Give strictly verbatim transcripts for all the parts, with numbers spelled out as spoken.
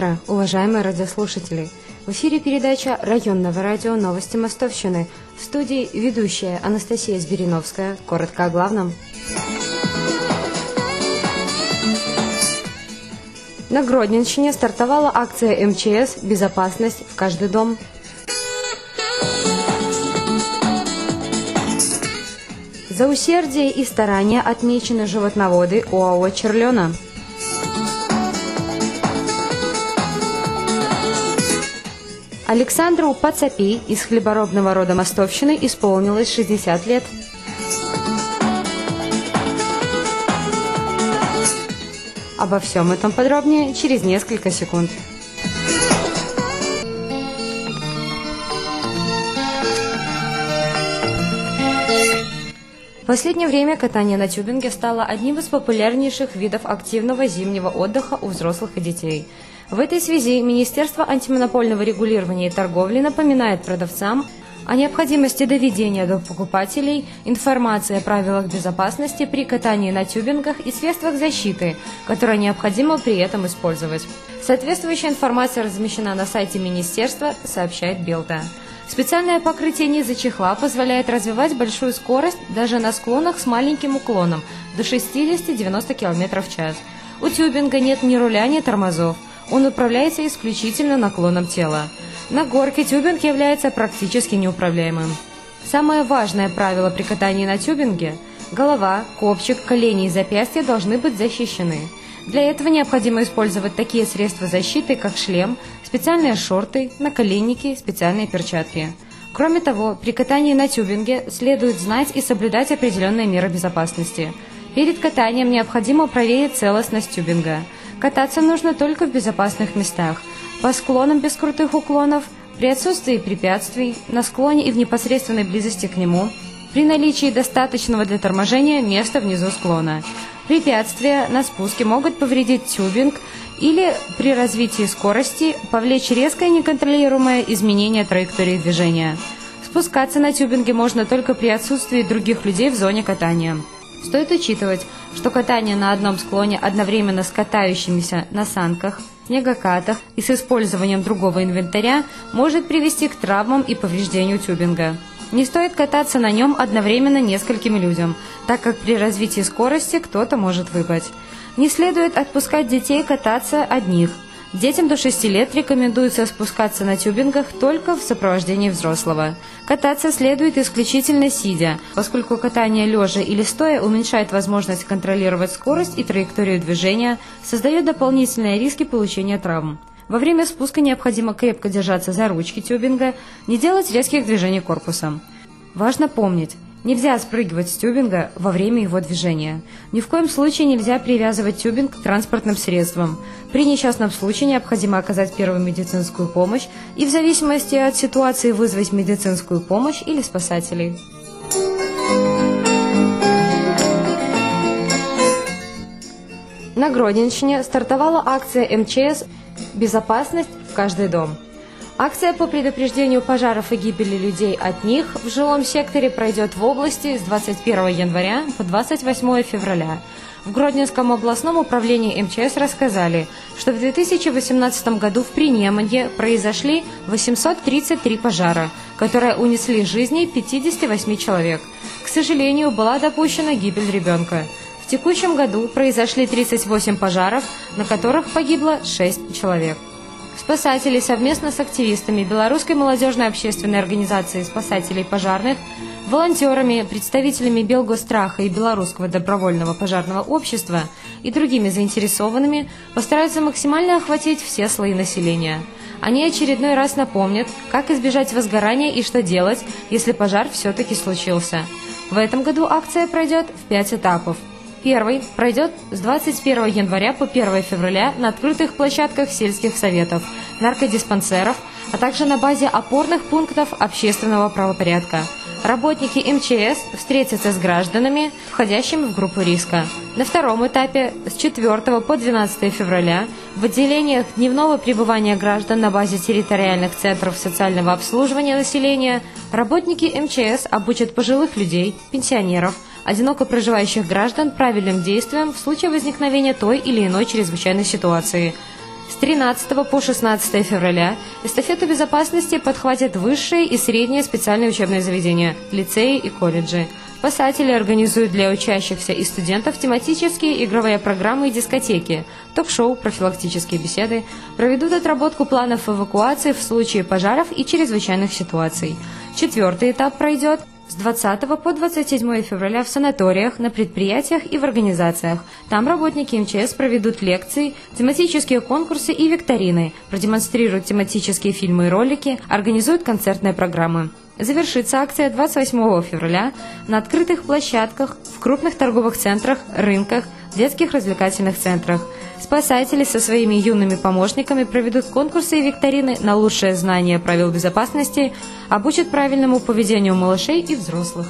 утро, уважаемые радиослушатели! В эфире передача районного радио «Новости Мостовщины». В студии ведущая Анастасия Звериновская. Коротко о главном. На Гродненщине стартовала акция эм че эс «Безопасность в каждый дом». За усердие и старания отмечены животноводы ОАО «Черлена». Александру Пацапи из хлеборобного рода Мостовщины исполнилось шестьдесят лет. Обо всем этом подробнее через несколько секунд. В последнее время катание на тюбинге стало одним из популярнейших видов активного зимнего отдыха у взрослых и детей. В этой связи Министерство антимонопольного регулирования и торговли напоминает продавцам о необходимости доведения до покупателей информации о правилах безопасности при катании на тюбингах и средствах защиты, которые необходимо при этом использовать. Соответствующая информация размещена на сайте Министерства, сообщает Белта. Специальное покрытие низа чехла позволяет развивать большую скорость даже на склонах с маленьким уклоном до шестидесяти-девяноста километров в час. У тюбинга нет ни руля, ни тормозов. Он управляется исключительно наклоном тела. На горке тюбинг является практически неуправляемым. Самое важное правило при катании на тюбинге – голова, копчик, колени и запястья должны быть защищены. Для этого необходимо использовать такие средства защиты, как шлем, специальные шорты, наколенники, специальные перчатки. Кроме того, при катании на тюбинге следует знать и соблюдать определенные меры безопасности. Перед катанием необходимо проверить целостность тюбинга. Кататься нужно только в безопасных местах, по склонам без крутых уклонов, при отсутствии препятствий, на склоне и в непосредственной близости к нему, при наличии достаточного для торможения места внизу склона. Препятствия на спуске могут повредить тюбинг или при развитии скорости повлечь резкое неконтролируемое изменение траектории движения. Спускаться на тюбинге можно только при отсутствии других людей в зоне катания. Стоит учитывать, что катание на одном склоне одновременно с катающимися на санках, снегокатах и с использованием другого инвентаря может привести к травмам и повреждению тюбинга. Не стоит кататься на нем одновременно нескольким людям, так как при развитии скорости кто-то может выпасть. Не следует отпускать детей кататься одних. Детям до шести лет рекомендуется спускаться на тюбингах только в сопровождении взрослого. Кататься следует исключительно сидя, поскольку катание лежа или стоя уменьшает возможность контролировать скорость и траекторию движения, создает дополнительные риски получения травм. Во время спуска необходимо крепко держаться за ручки тюбинга, не делать резких движений корпусом. Важно помнить, нельзя спрыгивать с тюбинга во время его движения. Ни в коем случае нельзя привязывать тюбинг к транспортным средствам. При несчастном случае необходимо оказать первую медицинскую помощь и в зависимости от ситуации вызвать медицинскую помощь или спасателей. На Гродненщине стартовала акция эм че эс «Безопасность в каждый дом». Акция по предупреждению пожаров и гибели людей от них в жилом секторе пройдет в области с двадцать первого января по двадцать восьмое февраля. В Гродненском областном управлении эм че эс рассказали, что в две тысячи восемнадцатом году в Принеманье произошли восемьсот тридцать три пожара, которые унесли жизни пятидесяти восьми человек. К сожалению, была допущена гибель ребенка. В текущем году произошли тридцать восемь пожаров, на которых погибло шесть человек. Спасатели совместно с активистами Белорусской молодежной общественной организации спасателей пожарных, волонтерами, представителями Белгостраха и Белорусского добровольного пожарного общества и другими заинтересованными постараются максимально охватить все слои населения. Они очередной раз напомнят, как избежать возгорания и что делать, если пожар все-таки случился. В этом году акция пройдет в пять этапов. Первый пройдет с двадцать первого января по первое февраля на открытых площадках сельских советов, наркодиспансеров, а также на базе опорных пунктов общественного правопорядка. Работники эм че эс встретятся с гражданами, входящими в группу риска. На втором этапе с четвёртого по двенадцатое февраля в отделениях дневного пребывания граждан на базе территориальных центров социального обслуживания населения работники эм че эс обучат пожилых людей, пенсионеров, одиноко проживающих граждан правильным действиям в случае возникновения той или иной чрезвычайной ситуации. С тринадцатого по шестнадцатое февраля эстафету безопасности подхватят высшие и средние специальные учебные заведения, лицеи и колледжи. Спасатели организуют для учащихся и студентов тематические игровые программы и дискотеки, ток-шоу, профилактические беседы, проведут отработку планов эвакуации в случае пожаров и чрезвычайных ситуаций. Четвертый этап пройдет с двадцатого по двадцать седьмое февраля в санаториях, на предприятиях и в организациях. Там работники эм че эс проведут лекции, тематические конкурсы и викторины, продемонстрируют тематические фильмы и ролики, организуют концертные программы. Завершится акция двадцать восьмого февраля на открытых площадках, в крупных торговых центрах, рынках, детских развлекательных центрах. Спасатели со своими юными помощниками проведут конкурсы и викторины на лучшее знание правил безопасности, обучат правильному поведению малышей и взрослых.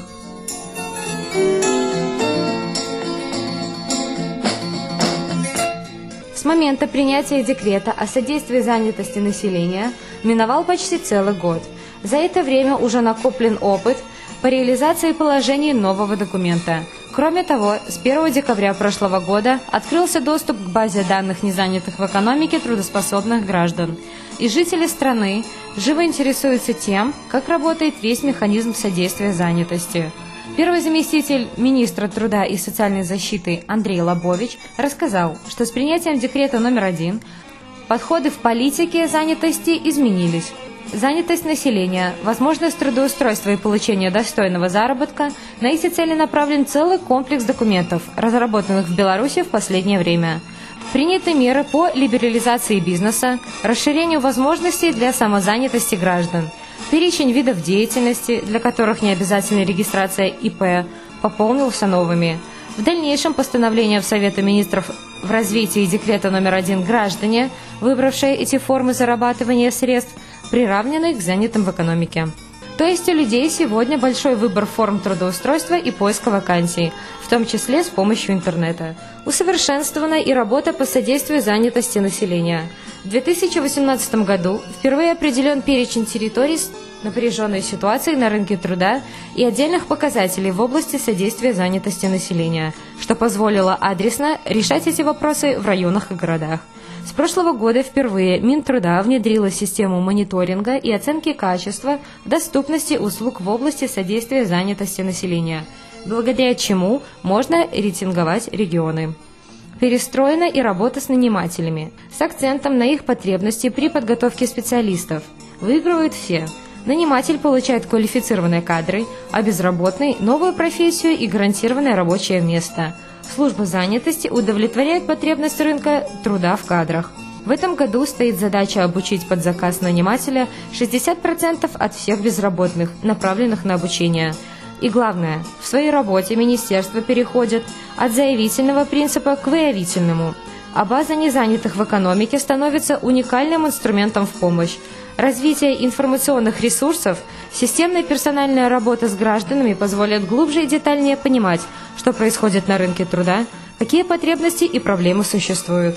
С момента принятия декрета о содействии занятости населения миновал почти целый год. За это время уже накоплен опыт по реализации положений нового документа. Кроме того, с первого декабря прошлого года открылся доступ к базе данных незанятых в экономике трудоспособных граждан. И жители страны живо интересуются тем, как работает весь механизм содействия занятости. Первый заместитель министра труда и социальной защиты Андрей Лобович рассказал, что с принятием декрета номер один подходы в политике занятости изменились. Занятость населения, возможность трудоустройства и получения достойного заработка – на эти цели направлен целый комплекс документов, разработанных в Беларуси в последнее время. Приняты меры по либерализации бизнеса, расширению возможностей для самозанятости граждан. Перечень видов деятельности, для которых не обязательна регистрация и пэ, пополнился новыми. В дальнейшем постановлением Совета министров в развитии декрета номер один граждане, выбравшие эти формы зарабатывания средств, приравнены к занятым в экономике. То есть у людей сегодня большой выбор форм трудоустройства и поиска вакансий, в том числе с помощью интернета. Усовершенствована и работа по содействию занятости населения. В две тысячи восемнадцатом году впервые определен перечень территорий с напряженной ситуацией на рынке труда и отдельных показателей в области содействия занятости населения, что позволило адресно решать эти вопросы в районах и городах. С прошлого года впервые Минтруда внедрила систему мониторинга и оценки качества доступности услуг в области содействия занятости населения, благодаря чему можно рейтинговать регионы. Перестроена и работа с нанимателями, с акцентом на их потребности при подготовке специалистов. Выигрывают все. Наниматель получает квалифицированные кадры, а безработный – новую профессию и гарантированное рабочее место. Служба занятости удовлетворяет потребность рынка труда в кадрах. В этом году стоит задача обучить под заказ нанимателя шестьдесят процентов от всех безработных, направленных на обучение. И главное, в своей работе министерство переходит от заявительного принципа к выявительному, а база незанятых в экономике становится уникальным инструментом в помощь. Развитие информационных ресурсов, системная персональная работа с гражданами позволит глубже и детальнее понимать, что происходит на рынке труда, какие потребности и проблемы существуют.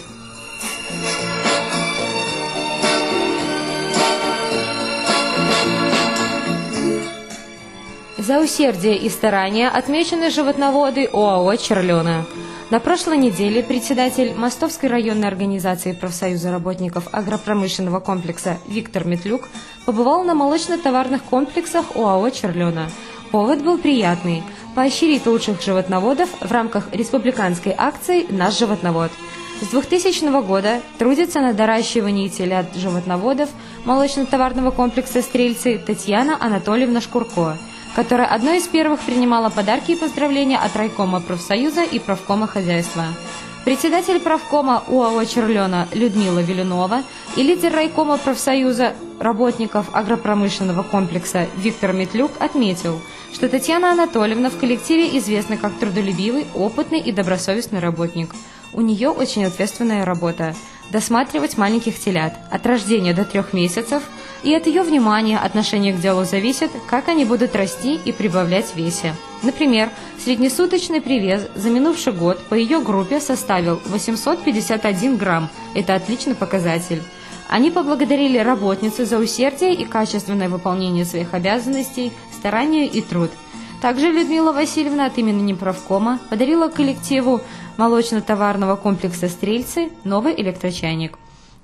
За усердие и старания отмечены животноводы ОАО «Черлёна». На прошлой неделе председатель Мостовской районной организации профсоюза работников агропромышленного комплекса Виктор Метлюк побывал на молочно-товарных комплексах ОАО «Черлёна». Повод был приятный – поощрить лучших животноводов в рамках республиканской акции «Наш животновод». С двухтысячного года трудится на доращивании телят животноводов молочно-товарного комплекса «Стрельцы» Татьяна Анатольевна Шкурко, которая одной из первых принимала подарки и поздравления от райкома профсоюза и правкома хозяйства. Председатель правкома ОАО «Черлёна» Людмила Вилюнова и лидер райкома профсоюза работников агропромышленного комплекса Виктор Метлюк отметил, что Татьяна Анатольевна в коллективе известна как трудолюбивый, опытный и добросовестный работник. У нее очень ответственная работа – досматривать маленьких телят от рождения до трех месяцев, и от ее внимания, отношения к делу зависит, как они будут расти и прибавлять в весе. Например, среднесуточный привес за минувший год по ее группе составил восемьсот пятьдесят один грамм. Это отличный показатель. Они поблагодарили работницу за усердие и качественное выполнение своих обязанностей, старание и труд. Также Людмила Васильевна от имени неправкома подарила коллективу молочно-товарного комплекса «Стрельцы» новый электрочайник.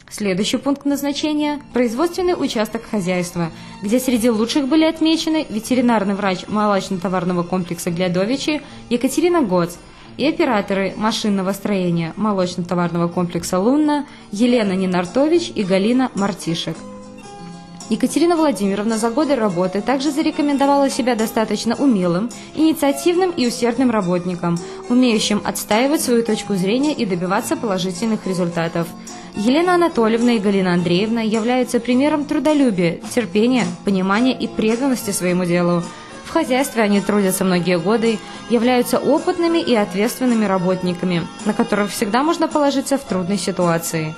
Следующий пункт назначения – производственный участок хозяйства, где среди лучших были отмечены ветеринарный врач молочно-товарного комплекса Глядовичи Екатерина Гоц и операторы машинного строения молочно-товарного комплекса Лунна Елена Ненартович и Галина Мартишек. Екатерина Владимировна за годы работы также зарекомендовала себя достаточно умелым, инициативным и усердным работником, умеющим отстаивать свою точку зрения и добиваться положительных результатов. Елена Анатольевна и Галина Андреевна являются примером трудолюбия, терпения, понимания и преданности своему делу. В хозяйстве они трудятся многие годы, являются опытными и ответственными работниками, на которых всегда можно положиться в трудной ситуации.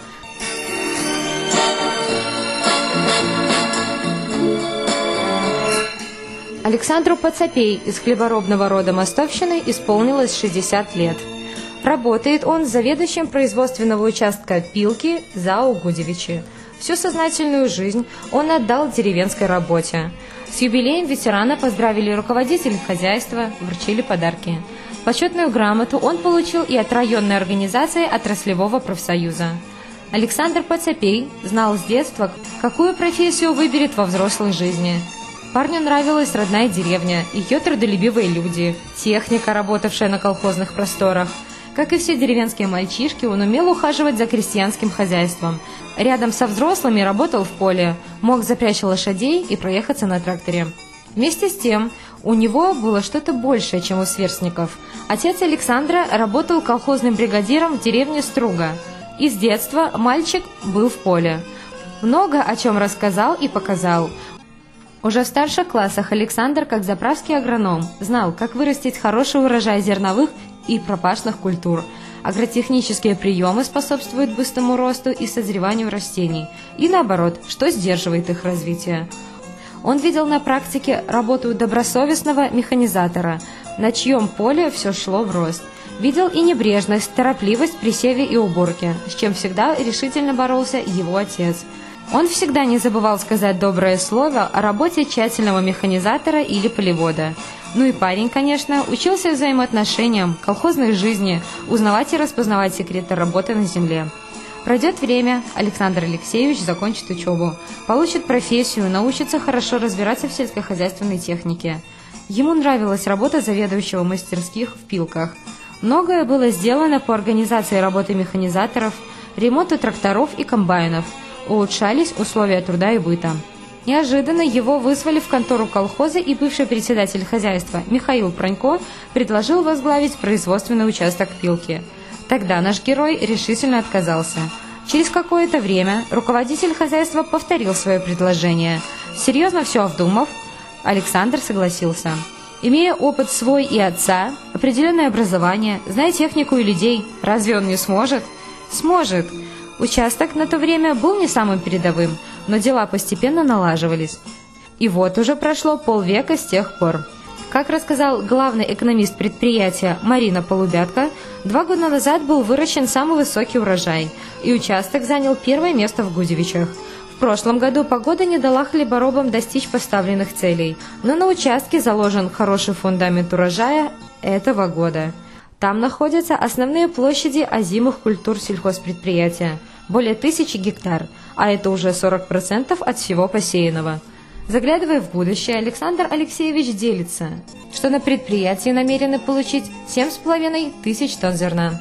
Александру Поцапей из хлеборобного рода Мостовщины исполнилось шестьдесят лет. Работает он заведующим производственного участка «Пилки» ЗАО «Гудевичи». Всю сознательную жизнь он отдал деревенской работе. С юбилеем ветерана поздравили руководители хозяйства, вручили подарки. Почетную грамоту он получил и от районной организации отраслевого профсоюза. Александр Поцапей знал с детства, какую профессию выберет во взрослой жизни. Парню нравилась родная деревня, ее трудолюбивые люди, техника, работавшая на колхозных просторах. Как и все деревенские мальчишки, он умел ухаживать за крестьянским хозяйством. Рядом со взрослыми работал в поле, мог запрячь лошадей и проехаться на тракторе. Вместе с тем, у него было что-то большее, чем у сверстников. Отец Александра работал колхозным бригадиром в деревне Струга. И с детства мальчик был в поле. Много о чем рассказал и показал. Уже в старших классах Александр, как заправский агроном, знал, как вырастить хороший урожай зерновых и пропашных культур. Агротехнические приемы способствуют быстрому росту и созреванию растений, и наоборот, что сдерживает их развитие. Он видел на практике работу добросовестного механизатора, на чьем поле все шло в рост. Видел и небрежность, торопливость при севе и уборке, с чем всегда решительно боролся его отец. Он всегда не забывал сказать доброе слово о работе тщательного механизатора или полевода. Ну и парень, конечно, учился взаимоотношениям, колхозной жизни, узнавать и распознавать секреты работы на земле. Пройдет время, Александр Алексеевич закончит учебу, получит профессию, научится хорошо разбираться в сельскохозяйственной технике. Ему нравилась работа заведующего мастерских в Пилках. Многое было сделано по организации работы механизаторов, ремонту тракторов и комбайнов. Улучшались условия труда и быта. Неожиданно его вызвали в контору колхоза, и бывший председатель хозяйства Михаил Пронько предложил возглавить производственный участок Пилки. Тогда наш герой решительно отказался. Через какое-то время руководитель хозяйства повторил свое предложение. Серьезно все обдумав, Александр согласился. Имея опыт свой и отца, определенное образование, зная технику и людей, разве он не сможет? Сможет. Участок на то время был не самым передовым, но дела постепенно налаживались. И вот уже прошло полвека с тех пор. Как рассказал главный экономист предприятия Марина Полубятка, два года назад был выращен самый высокий урожай, и участок занял первое место в Гудевичах. В прошлом году погода не дала хлеборобам достичь поставленных целей, но на участке заложен хороший фундамент урожая этого года. Там находятся основные площади озимых культур сельхозпредприятия – более тысячи гектар, а это уже сорок процентов от всего посеянного. Заглядывая в будущее, Александр Алексеевич делится, что на предприятии намерены получить семь с половиной тысяч тонн зерна.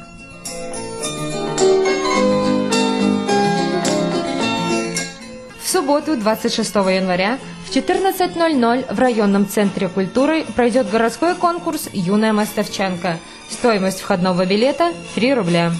В субботу, двадцать шестого января, в четырнадцать ноль ноль в районном центре культуры пройдет городской конкурс «Юная мостовчанка». Стоимость входного билета – три рубля.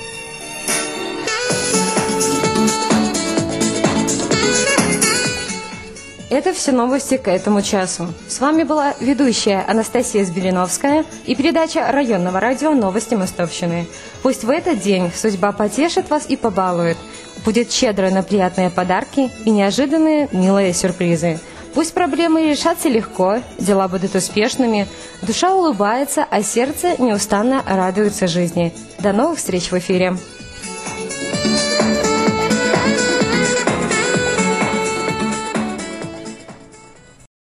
Это все новости к этому часу. С вами была ведущая Анастасия Збелиновская и передача районного радио «Новости Мостовщины». Пусть в этот день судьба потешит вас и побалует. Будет щедро на приятные подарки и неожиданные милые сюрпризы. Пусть проблемы решатся легко, дела будут успешными, душа улыбается, а сердце неустанно радуется жизни. До новых встреч в эфире!